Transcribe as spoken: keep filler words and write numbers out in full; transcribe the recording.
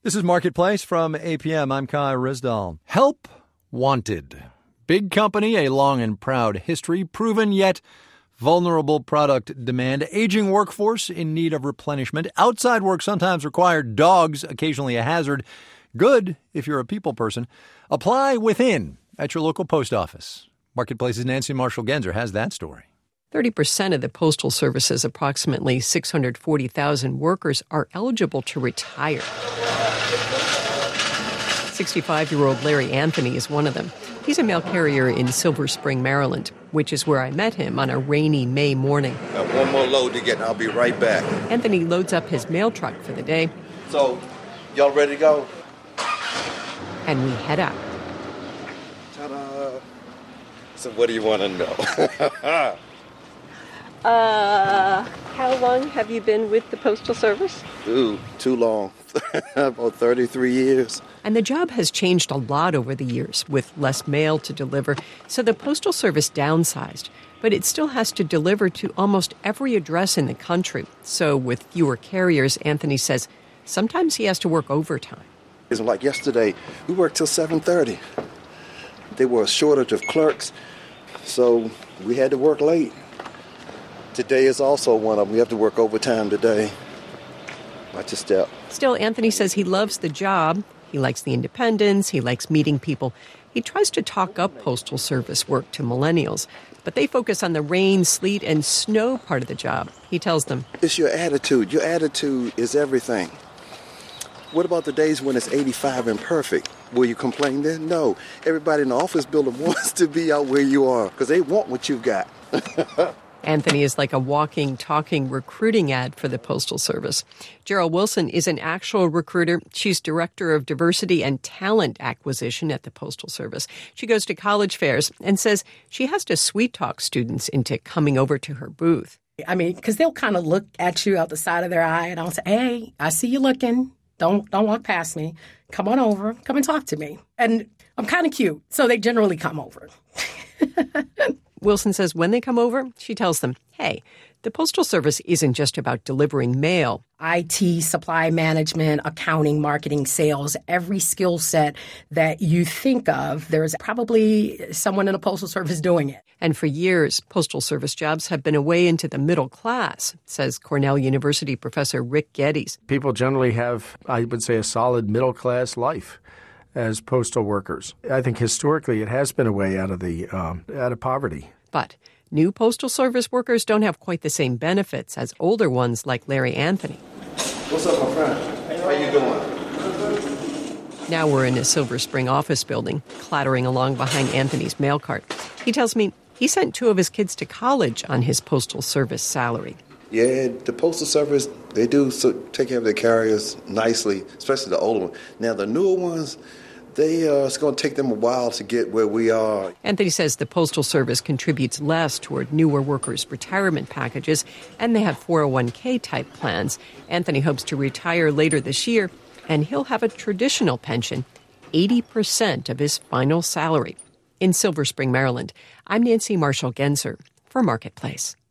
This is Marketplace from A P M. I'm Kai Risdall. Help wanted. Big company, a long and proud history, proven yet vulnerable product demand, aging workforce in need of replenishment, outside work sometimes required, dogs occasionally a hazard. Good if you're a people person. Apply within at your local post office. Marketplace's Nancy Marshall-Genzer has that story. thirty percent of the Postal Service's approximately six hundred forty thousand workers are eligible to retire. sixty-five-year-old Larry Anthony is one of them. He's a mail carrier in Silver Spring, Maryland, which is where I met him on a rainy May morning. Got one more load to get and I'll be right back. Anthony loads up his mail truck for the day. So, y'all ready to go? And we head out. Ta-da! So what do you want to know? uh, how long have you been with the Postal Service? Ooh, too long. About thirty-three years. And the job has changed a lot over the years, with less mail to deliver, so the Postal Service downsized. But it still has to deliver to almost every address in the country. So with fewer carriers, Anthony says, sometimes he has to work overtime. It's like yesterday, we worked till seven thirty. There was a shortage of clerks, so we had to work late. Today is also one of them. We have to work overtime today. Watch your step. Still, Anthony says he loves the job. He likes the independence. He likes meeting people. He tries to talk up Postal Service work to millennials, but they focus on the rain, sleet, and snow part of the job. He tells them, it's your attitude. Your attitude is everything. What about the days when it's eighty-five and perfect? Will you complain then? No. Everybody in the office building wants to be out where you are because they want what you've got. Anthony is like a walking, talking recruiting ad for the Postal Service. Gerald Wilson is an actual recruiter. She's director of diversity and talent acquisition at the Postal Service. She goes to college fairs and says she has to sweet talk students into coming over to her booth. I mean, because they'll kind of look at you out the side of their eye and I'll say, hey, I see you looking. Don't don't walk past me. Come on over. Come and talk to me. And I'm kind of cute, so they generally come over. Wilson says when they come over, she tells them, hey, the Postal Service isn't just about delivering mail. I T, supply management, accounting, marketing, sales, every skill set that you think of, there's probably someone in the Postal Service doing it. And for years, Postal Service jobs have been a way into the middle class, says Cornell University professor Rick Geddes. People generally have, I would say, a solid middle class life as postal workers. I think historically it has been a way out of the um, out of poverty. But new Postal Service workers don't have quite the same benefits as older ones like Larry Anthony. What's up, my friend? How you doing? Now we're in a Silver Spring office building, clattering along behind Anthony's mail cart. He tells me he sent two of his kids to college on his Postal Service salary. Yeah, the Postal Service, they do so take care of their carriers nicely, especially the older ones. Now, the newer ones, they uh, it's going to take them a while to get where we are. Anthony says the Postal Service contributes less toward newer workers' retirement packages, and they have four oh one k type plans. Anthony hopes to retire later this year, and he'll have a traditional pension, eighty percent of his final salary. In Silver Spring, Maryland, I'm Nancy Marshall-Genzer for Marketplace.